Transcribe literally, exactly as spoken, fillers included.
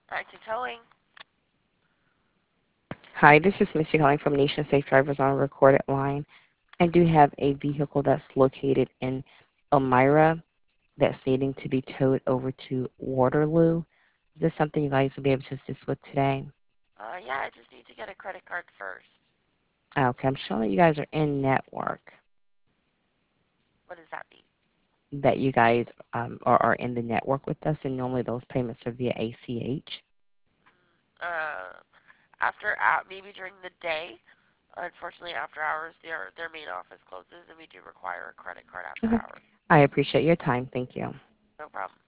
Active towing. Hi, this is Missy calling from Nation Safe Drivers on a recorded line. I do have a vehicle that's located in Elmira that's needing to be towed over to Waterloo. Is this something you guys will be able to assist with today? Uh, yeah, I just need to get a credit card first. Okay, I'm showing that you guys are in network, What does that mean? that you guys um, are, are in the network with us, and normally those payments are via A C H. Uh, after, uh, maybe during the day. Unfortunately, after hours, their their main office closes, and we do require a credit card after Okay. hours. I appreciate your time. Thank you. No problem.